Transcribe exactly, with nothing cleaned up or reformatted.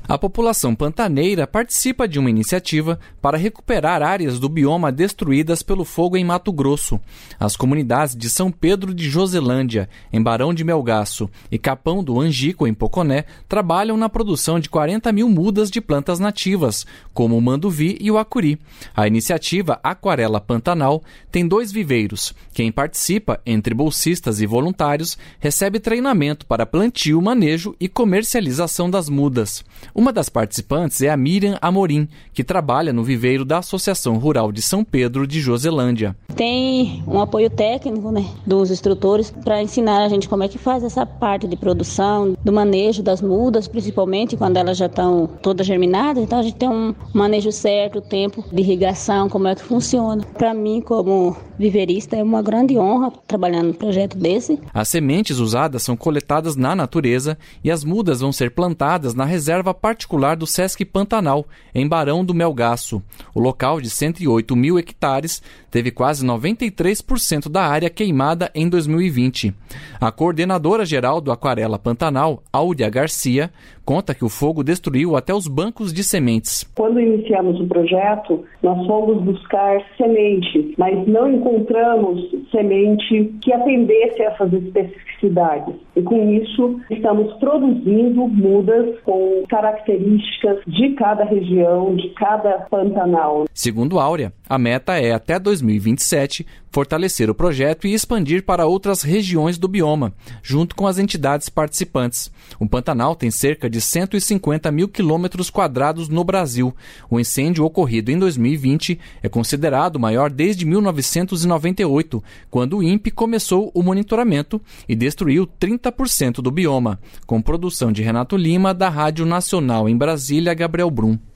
A população pantaneira participa de uma iniciativa para recuperar áreas do bioma destruídas pelo fogo em Mato Grosso. As comunidades de São Pedro de Joselândia, em Barão de Melgaço, e Capão do Angico, em Poconé, trabalham na produção de quarenta mil mudas de plantas nativas, como o manduvi e o acuri. A iniciativa Aquarela Pantanal tem dois viveiros. Quem participa, entre bolsistas e voluntários, recebe treinamento para plantio, manejo e comercialização das mudas. Uma das participantes é a Miriam Amorim, que trabalha no viveiro da Associação Rural de São Pedro de Joselândia. Tem um apoio técnico, né, dos instrutores para ensinar a gente como é que faz essa parte de produção, do manejo das mudas, principalmente quando elas já estão todas germinadas. Então a gente tem um manejo certo, o tempo de irrigação, como é que funciona. Para mim, como viveirista, é uma grande honra trabalhar num projeto desse. As sementes usadas são coletadas na natureza e as mudas vão ser plantadas na reserva particular do Sesc Pantanal, em Barão do Melgaço. O local, de cento e oito mil hectares, teve quase noventa e três por cento da área queimada em dois mil e vinte. A coordenadora geral do Aquarela Pantanal, Áurea Garcia, conta que o fogo destruiu até os bancos de sementes. Quando iniciamos o projeto, nós fomos buscar semente, mas não encontramos semente que atendesse a essas especificidades. E com isso, estamos produzindo mudas com características de cada região, de cada Pantanal. Segundo Áurea, a meta é, até dois mil e vinte e sete, fortalecer o projeto e expandir para outras regiões do bioma, junto com as entidades participantes. O Pantanal tem cerca de cento e cinquenta mil quilômetros quadrados no Brasil. O incêndio ocorrido em dois mil e vinte é considerado o maior desde mil novecentos e noventa e oito, quando o INPE começou o monitoramento e destruiu trinta por cento do bioma, com produção de Renato Lima, da Rádio Nacional em Brasília, Gabriel Brum.